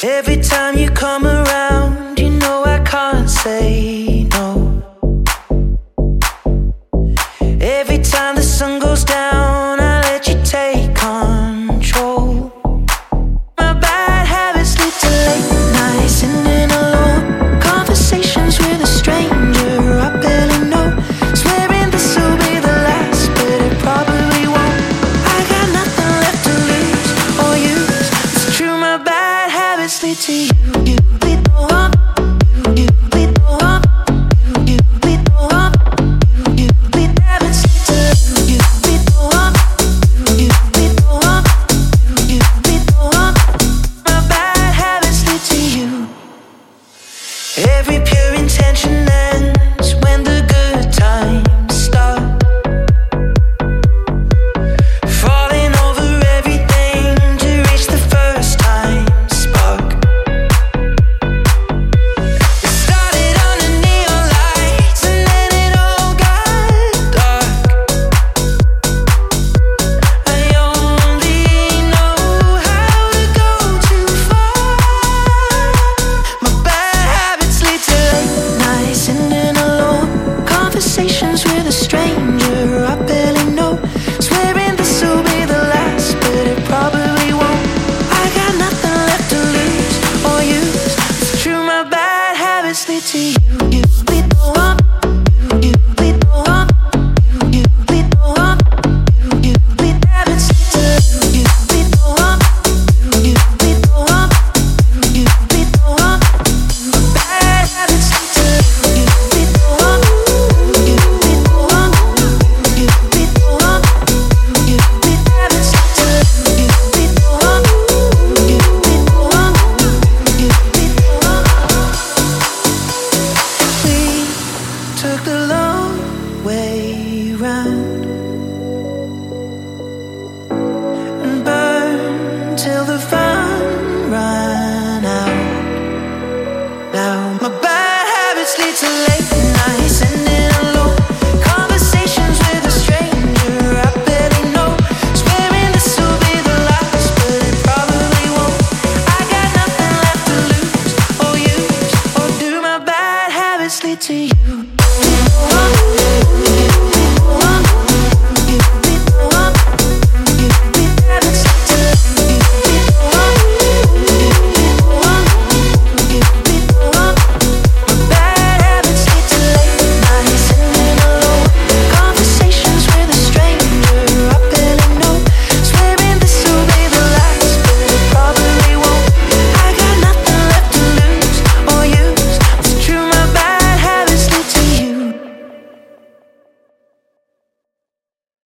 Every time you come around, you know I can't say no. Every time the sun goes down, I let you take control. My bad habits lead to late nights, sitting alone, conversations with a stranger I barely know, swearing this will be the last, but it probably won't. I got nothing left to lose or use. It's true, my bad habits lead to you. We don't